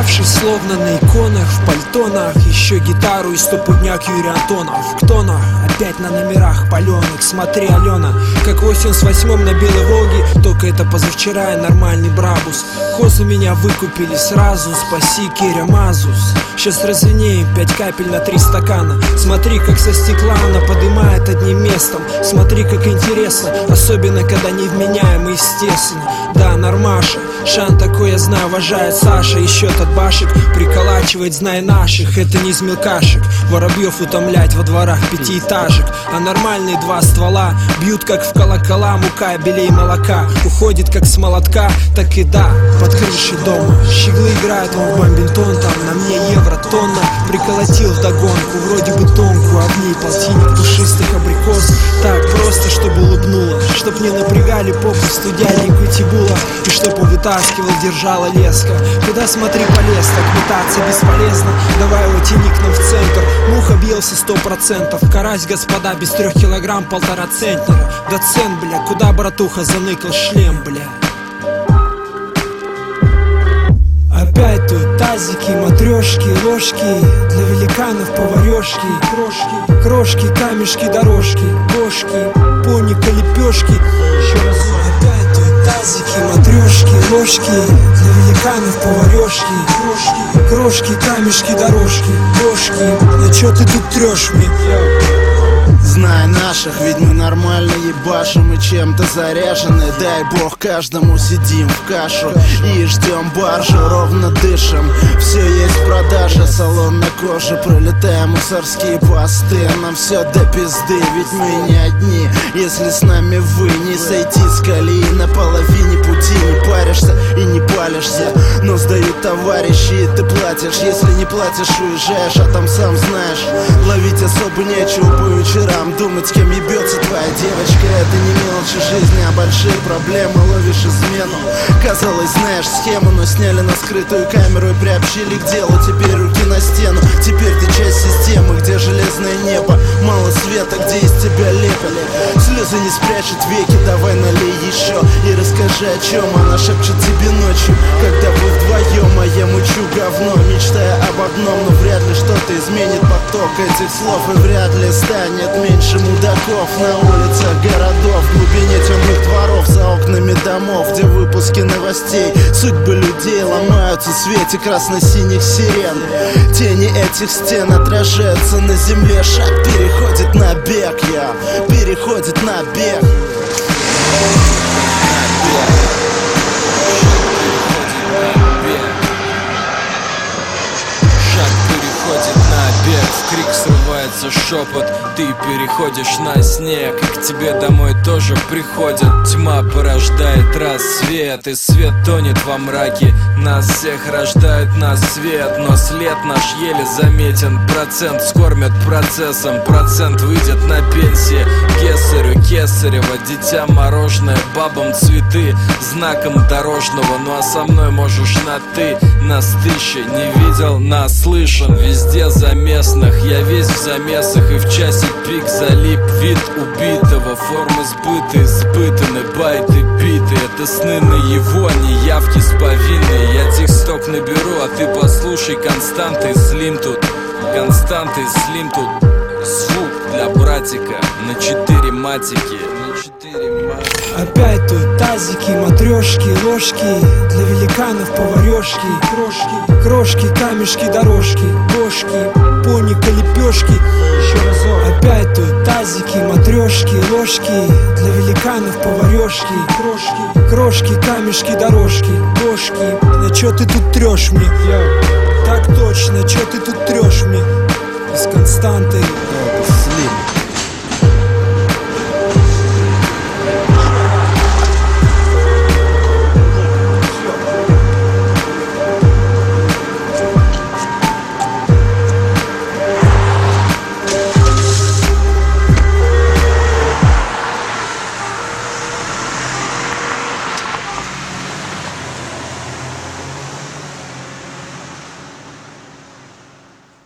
Оставшись словно на иконах, в пальтонах, еще гитару и стопудняк Юрий Антонов. Кто на? Опять на номерах паленых. Смотри, Алена, как в 88-м на Белой Волге, только это позавчера и нормальный Брабус. Козы меня выкупили сразу, спаси, Киря Мазус. Сейчас развенеем 5 капель на 3 стакана. Смотри, как со стекла она подымает одним местом. Смотри, как интересно, особенно когда невменяемо, естественно. Да, нормаша, Шан такой, я знаю, уважает Саша. Еще тот башек приколачивает, знай наших. Это не из мелкашек, воробьев утомлять во дворах 5-этажек. А нормальные 2 ствола бьют, как в колокола. Мука, белей молока уходит, как с молотка. Так и да, под крышей дома щеглы играют, он в бомбинтон. Там на мне евро тонна. Приколотил вдогонку, вроде бы тонкую, а в ней полтинник пушистых абрикос. Так просто, чтобы улыбнула, чтоб не напрягали попу студяненькую тибула. И чтоб вытаскивал, держала леска. Куда смотри полез, так метаться бесполезно. Давай его тяни к нам в центр. Мух объелся 100%. Карась, господа, без 3 килограмм 1,5 центнера. Да цен, бля, куда братуха заныкал шлем, бля. Опять тут тазики, матрешки, ложки, для великанов поварешки, крошки, камешки, дорожки, кошки, пони, лепешки. Еще раз. Опять тут тазики, матрешки, ложки, для великанов поварешки, крошки, камешки, дорожки, кошки. На чё ты тут трёшь мне? Знай наших, ведь мы нормально ебашим и чем-то заряжены. Дай бог каждому, сидим в кашу и ждем баржу, ровно дышим. Все есть продажа, салон на коже, пролетая мусорские посты. Нам все до пизды, ведь мы не одни. Если с нами вы, не сойти с колеи. На половине пути не паришься и не палишься, но сдают товарищи и ты платишь. Если не платишь, уезжаешь, а там сам знаешь, ловить особо нечего по вечерам. Думать, кем ебется твоя девочка, это не мелочи жизни, а большие проблемы. Ловишь измену, казалось, знаешь схему, но сняли на скрытую камеру и приобщили к делу. Теперь руки на стену, теперь ты часть системы, где железное небо, мало света, где из тебя лепят. Слезы не спрячут веки, давай налей еще и расскажи, о чем она шепчет тебе ночью, когда вы вдвоем, а я мучу говно, мечтая об одном, но вряд ли что-то изменит поток этих слов, и вряд ли станет меньше мудаков на улицах городов, в глубине темных дворов, за окнами домов, где выпуски новостей, судьбы людей ломаются в свете красно-синих сирен. Тени этих стен отражаются на земле, шаг переходит на бег, переходит на бег. В крик срывается шепот, ты переходишь на снег, и к тебе домой тоже приходят. Тьма порождает рассвет, и свет тонет во мраке. Нас всех рождает на свет, но след наш еле заметен. Процент скормят процессом, процент выйдет на пенсии. Кесарю Кесарева, дитя мороженое, бабам цветы, знаком дорожного. Ну а со мной можешь на ты, нас тысячи, не видел, нас слышен. Везде заместных, я весь в замесах, и в часе пик залип. Вид убитого, формы сбыты, испытаны, байты биты. Это сны наяву, а не явки с повинной. Я тексток наберу, а ты послушай константы слим тут. Константы слим тут. Звук для братика на 4 матики. Опять тут тазики, матрешки, ложки, для великанов поварешки, крошки, камешки, дорожки, кошки, пони, лепешки. Еще разок. Опять тут тазики, матрешки, ложки, для великанов поварешки, крошки, камешки, дорожки, кошки. На чё ты тут трёшь мне? Так точно, чё ты тут трёшь мне? С константой.